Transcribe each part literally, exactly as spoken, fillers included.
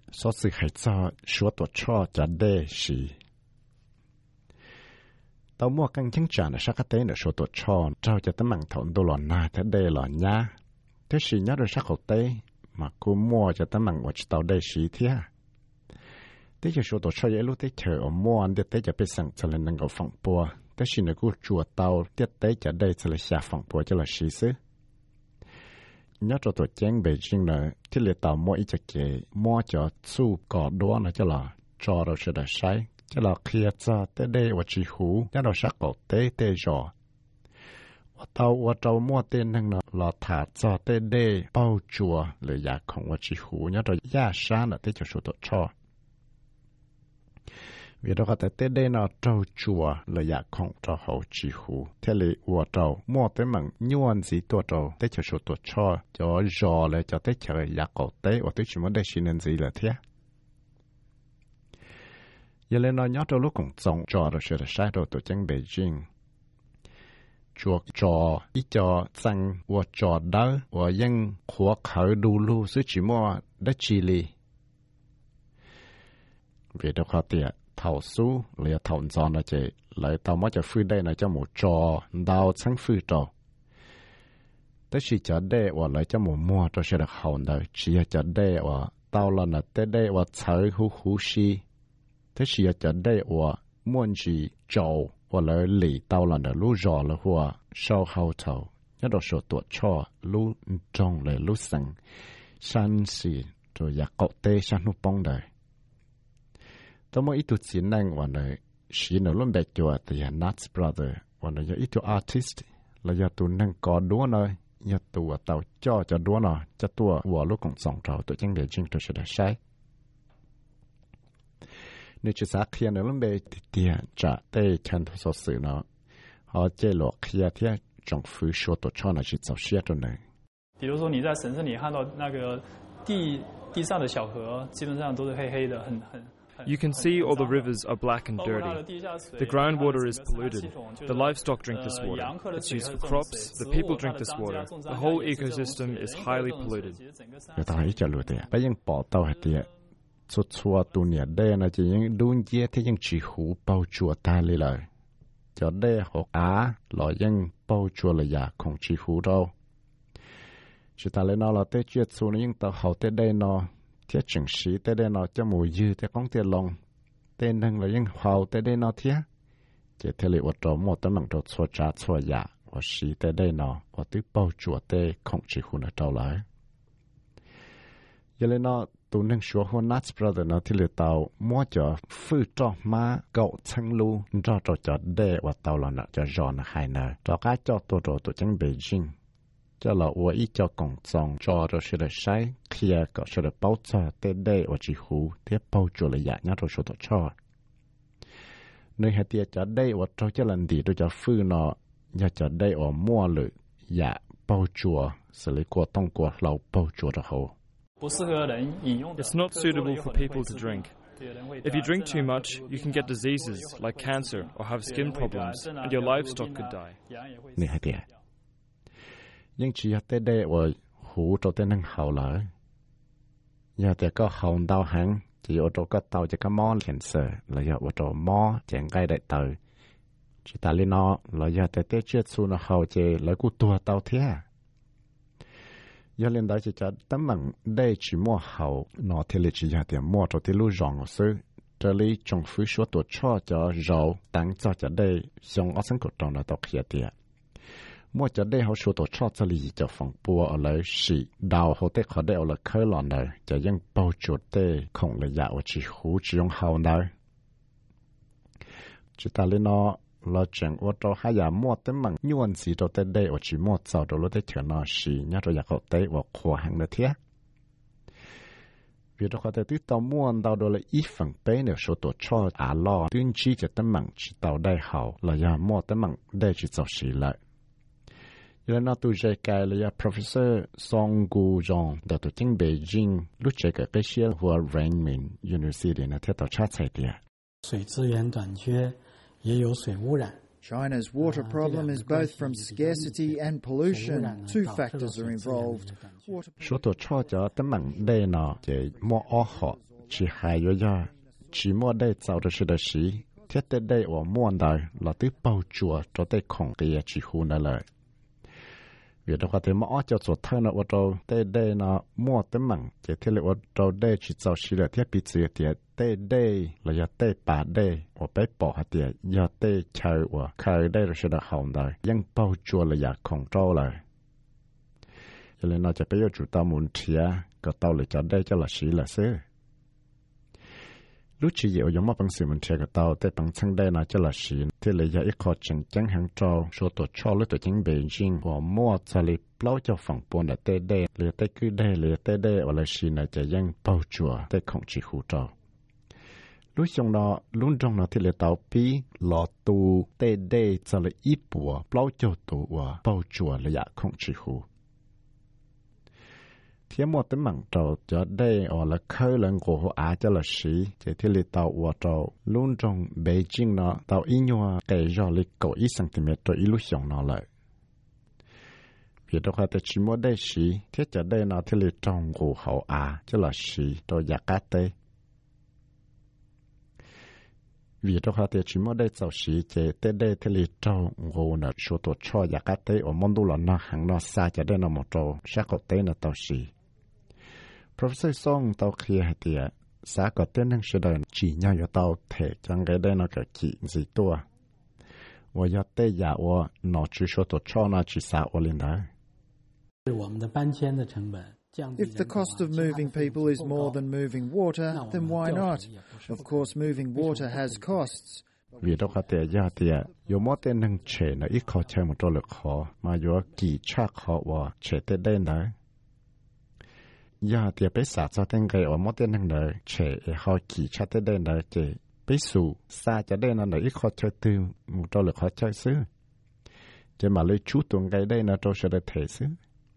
số sự hay cho số tổ cho cho đê sĩ tao mua căng chứng trả là sắc tế là số tổ cho trao cho tấm bằng thốn đô lòn na thế đê lòn nhá thế sĩ nhớ được sắc hậu tế mà cô mua cho tấm bằng của tao đê sĩ thế thế cho số tổ cho vậy lúc tế chờ ở mua anh tế cho biết rằng cho lên năng cầu phòng bùa thế sĩ nó cô chùa tao tiết tế cho đây cho là xả phòng bùa cho là sĩ xứ nhớ cho tổ chén Beijing là thì lệ tàu mua ít cho kệ mua cho su cỏ đua là cho là cho rồi sẽ được sai cho là kia cho tới đây và chỉ hú nhớ rồi sắc cổ tế tế rồi và tàu và tàu mua tên năng là là thả cho tới đây bao chùaเลยอยากของว่าchỉ hú nhớ rồi giá sáng là tới cho số tổ cho vì đó có tới đây nó trâu chùa làอยากของcho hậu chỉ hú thế là và trâu mua tới mảng nhuận gìตัวtrâu tới cho số tổ cho cho rò lại cho tới choอยากcổ tế và tới chỉ muốn đây xin nên gì là thế giờ lên nó nhớ trâu lúc cũng trồng trò rồi sẽ là sai rồi tổ chức Beijing chuột trò ít cho sang và trò đó và những khóa khởi đủ lu sự chỉ mua đất chi li vì đó có tiền thầu số lấy thầu giòn là chỉ lấy tàu mới cho phi đây là cho một trò đào sáng phi trò tới khi cho đây và lấy cho một mua cho sẽ được hậu đời chỉ cho đây và tàu là là tới đây và chơi hú hú xí tới khi cho đây và muốn gì trâu và lấy lì tàu là là lú rò là hoa sau hậu thầu nhớ đồ số tuổi cho lú trong lấy lú sẵn san xì rồi giặc cọ tê san nút bông đời tao mới ít tu chiến năng và này chỉ nó luôn bẹt chùa thì là Nuts Brother và này ít tu artist là giờ tu năng có đúa nơi giờ tu tao cho cho đúa nó cho tu và lúc cũng sống trâu tụi chẳng để chính tôi sẽ để sai nếu chỉ xác khi nó luôn bẹt thì tiền trả tê chân thu số sự nó họ chế lộ khi thì trong phu số tổ cho nó chỉ giáo xe rồi này 比如说你在神社里看到那个地地上的小河，基本上都是黑黑的，很很。 You can see all the rivers are black and dirty. The groundwater is polluted. The livestock drink this water. It's used for crops. The people drink this water. The whole ecosystem is highly polluted. Người ta hãy trả lời thế. Bây giờ bỏ tàu hết thế. Số chùa tu nhà đây là chỉ những đun dễ thế những chỉ hú bao chùa ta lên lời. Cho đây họ á là những bao chùa là giả không chỉ hú đâu. Chỉ ta lên nó là tới chuyện số những tàu hậu tới đây nó thiết chỉnh sĩ tới đây nó cho mùi dư tới con tiền lòng tên năng là những hậu tới đây nó thiết chỉ thế liệu trò một tấm bằng trò xua trả xua giả và sĩ tới đây nó và tới bao chùa tê không chỉ khu nó trâu lại giờ lên nó tụ năng xua hôn Nuts Brother nó thì liệu tàu mua cho phư trò má cậu chân lưu cho trò cho đê và tàu là nó cho giò nó hai nợ trò cái cho tổ trò tổ chân Beijing cho là我一叫工作做的是的sai kia có sự được bảo trợ tới đây và chỉ hú tiếp bảo trợ là dạng nhát rồi số tổ cho nơi hạt tiệt cho đây và cho cho lần đi tôi cho phư nó nhà cho đây và mua lử dạ bảo trợ xử lý qua tông qua lâu bảo trợ đó hậu It's not suitable for people to drink. If you drink too much, you can get diseases like cancer or have skin problems, and your livestock could die. Nơi hạt tiệt nhưng chỉ tới đây và hú cho tên năng hậu lại giờ thì có hậu đau hẳn chỉ ở chỗ có tàu chỉ có mò liền sợ là giờ ở chỗ mò chẳng gây đại tử chỉ ta lên nó là giờ tới tết chết su nó hậu chỉ lấy cụ tua tàu thế giờ lên đó chỉ cho tấm bằng đây chỉ mua hậu nó thì là chỉ giờ thì mua cho thì lưu rong sư这里政府说多少叫肉当做在đây xong ở sân cổ trong nó tao kia tiệt mua cho đây họ số tổ cho cho lý cho phòng bùa ở lại sĩ đào họ tết họ đây ở lại khơi lòn này cho những bao chuột tê không là dạo chỉ hú chỉ用hậu này chỉ ta lên nó là chẳng ở trong hai nhà mua tới bằng nhuận gì cho tới đây ở chỉ mua sau đó lúc tới chờ nó sĩ nhớ rồi giặc họ tê và khoa hàng nữa thế vì đó họ tới tới tàu mua tàu đó là ít phần bé nếu số tổ cho à lo tuyên chỉ cho tới bằng chỉ tàu đây hậu là nhà mua tới bằng đây chỉ cho sĩ lại giờ nó tụi trẻ cái là Professor Song Gu Zhong đã tổ chức Beijing lúc trẻ cái cái xe của Renmin University nó theo tổ chức sai địa. China's water problem is both from scarcity and pollution. Two factors are involved. Số tổ cho cho tấm bằng đây nó chỉ mua ở họ chỉ hai yo ya chỉ mua đây giàu được sự đời sĩ thiết tế đây ở muôn đời là tới bao chùa cho tới khổng kia chỉ khu này lại vì đó có thể mở cho chỗ thay nó ở đâu tế đây nó mua tới mảng chỉ thiết lập ở đâu đây chỉ giàu sĩ là thiết bị chỉ thiết tế đây là giờ tế bà đây ở bé bỏ hạt tiền giờ tế chơi ở khởi đây là sự đời hồng đời nhưng bao chùa là giờ khổng trâu lại cho nên nóจะไปอยู่จุดตามุนเทียก็เตาเลยจะได้จะละสีละเสือรู้ชีเยี่ยวยงมาบังสือมันเทียก็เตาแต่บังชั้งได้นะจะละสีที่เลยจะอีกขอจังจังหังจอชัวตัวชอหรือตัวจังเบจิงหัวมั่วจะเลยเปล่าจะฝั่งปนแต่เต้ได้หรือเต้คือได้หรือเต้ได้ว่าละสีน่ะจะยังเป่าจัวแต่ของชีหูจอรู้จงนอลุ้นจงนอที่เลยเตาปีหลอตูเต้ได้จะเลยอีปัวเปล่าจะตัวเป่าจัวระยะของชีหูเทียมว่าตั้งมั่งเราจะได้ออกละเคยหลังโกหัวอาจะละสีจะที่ลิตาว่าเราลุ่นจงเบจิงเนาะตาอินยัวเกยจอลิโกอีสังติเมตรอีลุชงเนาะเลยเพียงแต่ว่าแต่ชิมว่าได้สีที่จะได้เนาะที่ลิจงโกหัวอาจะละสีตัวอยากกัดเตvì đó họ thì chỉ muốn đây giáo sĩ chế tới đây thì lý trâu ngô nợ số tổ cho giá cả tới ở môn đô là nó hàng nó xa cho đây là một trâu sát có tới là tàu sĩ Professor Song tàu kia thì xã có tên năng sử dụng chỉ nhau cho tàu thể chẳng cái đây nó cái chỉ gì tua và giờ tới giờ và nó chỉ số tổ cho nó chỉ xã ở lên đó If the cost of moving people is more than moving water, then why not? Of course, moving water has costs. Vì đó có thể ra thì有么tên năng chế nó ít khó chơi một chỗ lực khó mà có kỳ chắc khó và chế tới đây nữa. Giờ thì bây giờ cho tên cái ở么tên năng nữa chế họ kỳ chắc tới đây nữa chế bây giờ xa cho đây nó ít khó chơi từ một chỗ lực khó chơi xứ. Chế mà lấy chú tuần cái đây nó chỗ sẽ được thể xứ.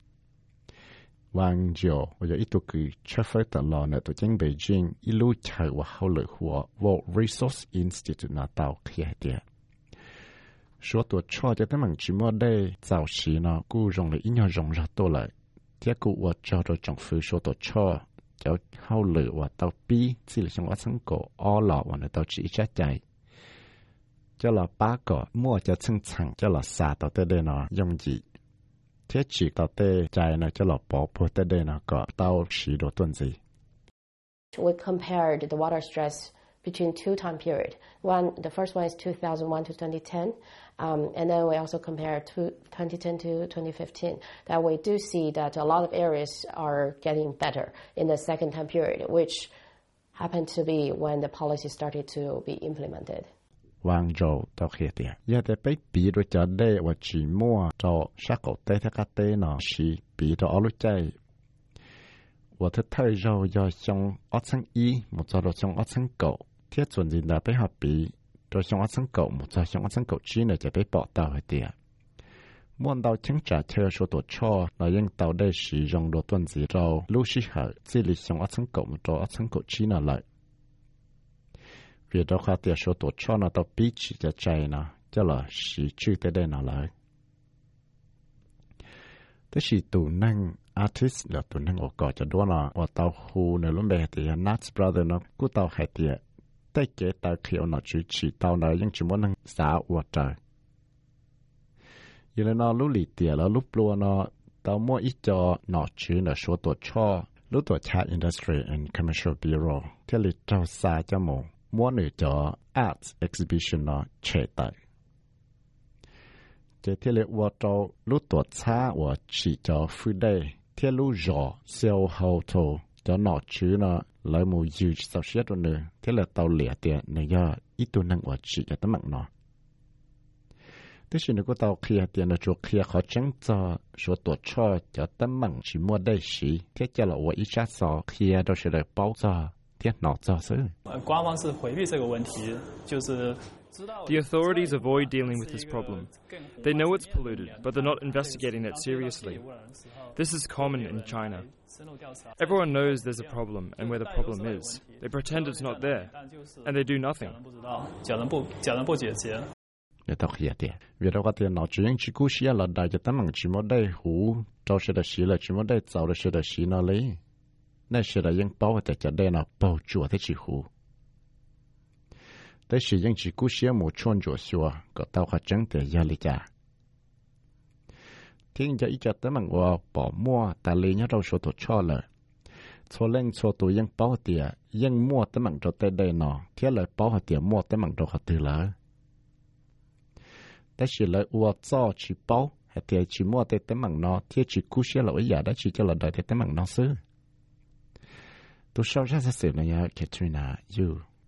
Wang Jiao 或者一度佢出發特羅呢，到經北京一路chạy過後來和 World Resource Institute 那到佢啲，說到錯就等問住麼的早時呢，佢用嚟應用用咗到嚟，啲佢我找到政府說到錯，就後來話到 B， 只係想我成個 all 落話呢到只一隻仔，就落八個，摸就清層，就落殺到得的呢用字。thiết chỉ tao tê chạy này cho lọ bỏ bớt tê đây là có tao chỉ đồ tuần gì. We compared the water stress between two time periods. One, the first one is two thousand one to twenty ten, um, and then we also compared to twenty ten to twenty fifteen. That we do see that a lot of areas are getting better in the second time period, which happened to be when the policy started to be implemented. Wang Zhou tao khía tiệt, giờ để bây bị rồi cho đây và chỉ mua cho sát cổ tế theo các tế nó chỉ bị cho ở lúc chạy, và thứ thời rồi do trong ở sang y một cho rồi trong ở sang cổ, thiết chuẩn gì là bây học bị rồi trong ở sang cổ một cho trong ở sang cổ chỉ nàyจะไปbỏ tàu hết tiệt, muốn tàu chính trả theo số tổ cho là những tàu đây sử dụng đồ tuần gì rồi lúc sĩ hở chỉ là trong ở sang cổ một cho ở sang cổ chỉ là lại. Vì đó khá tiệt số tổ cho nó tao bí chỉ cho chạy nó, cho là sĩ chữ tới đây nó lại. Thế thì tụ năng artist là tụ năng ở cỏ cho đó là ở tao hù này lúc bé thì Nuts Brother nó cứ tao hay tiệt, tới kế tao khiêu nó chữ chỉ tao nó nhưng chỉ muốn năng xã ở trời. Vì nó lúc lì tiệt là lúc lúa nó tao mua ít cho nó chữ là số tổ cho lúc tổ chat Industry and Commercial Bureau, thế là trao xa cho mù. Muốn nữ cho arts exhibition nó chế tại. Chế thiết lệ vô trâu lúc tuột xa và chỉ cho phu đây. Thiết lúc rõ siêu hậu thô cho nó chứ nó lấy mù dư sau xét rồi nữa. Thiết là tàu lẻ tiền này do ít tu năng và chỉ cho tấm mạng nó. Thế thì nếu có tàu kia tiền là chỗ kia khó tránh cho số tuột cho cho tấm mạng chỉ mua đây xí. Thiết cho là và ít sát so kia đâu sẽ được báo cho. The authorities avoid dealing with this problem. They know it's polluted, but they're not investigating it seriously. This is common in China. Everyone knows there's a problem and where the problem is. They pretend it's not there, and they do nothing. Vì đó có tiền nó chỉ những chỉ cú xí là đại cho tấm bằng chỉ một đây hú cho sẽ được xí là chỉ một đây giàu được sẽ được xí nó lấy. nên sẽ là những bảo để cho đây nó bảo chúa thế chỉ hú đây là những chỉ cú xia một chôn chúa xua có tao khá chẳng để gia lý trả thiên gia ý cho tới mạng của bỏ mua ta lấy nhá đâu số tổ cho lời số lên số tổ những bảo địa những mua tới mạng cho tới đây nó thiết lời bảo địa mua tới mạng cho họ từ lỡ đây là lời ua cho chỉ bảo hay thì chỉ mua tới tới mạng nó thiết chỉ cú xia là ý giả đó chỉ cho là đợi tới tới mạng nó xứ tôi sau ra sẽ xử này nhá Katrina you